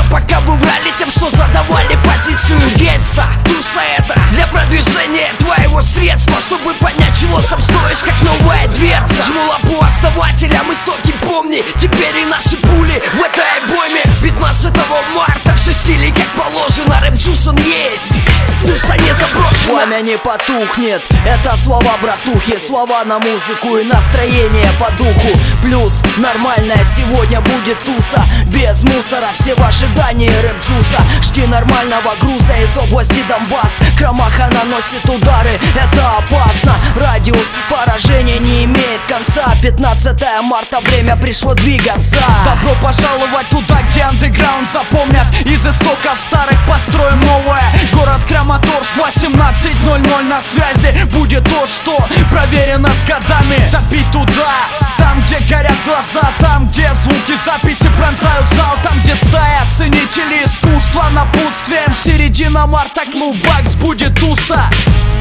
пока вы врали тем, что задавали позицию гангста. Туса это для продвижения твоего средства, чтобы понять, чего сам стоишь, как новая дверца. Жму лапу основателям, истоки помни, теперь и наши пули в этой обойме. 15 марта все стили как положено, рэп Juice он есть, Туса не заброшена. Пламя не потухнет, это слова, братухи, слова на музыку и настроение по духу. Плюс нормальная сегодня будет туса, без мусора, все в ожидании рэп Juice. Жди нормального груза из области Донбасс. Кромаха наносит удары, это опасно. Радиус поражения не имеет конца. 15 марта, время пришло двигаться. Добро пожаловать туда, где андеграунд запомнят. Из истоков старых построим новое. Город Краматорск, 18:00 на связи. Будет то, что проверено с годами. Топить туда, там, где горят глаза, там, где звуки записи пронзают зал, там, где стая ценителей искусства напутствием. Середина марта, клуб Бакс, будет туса.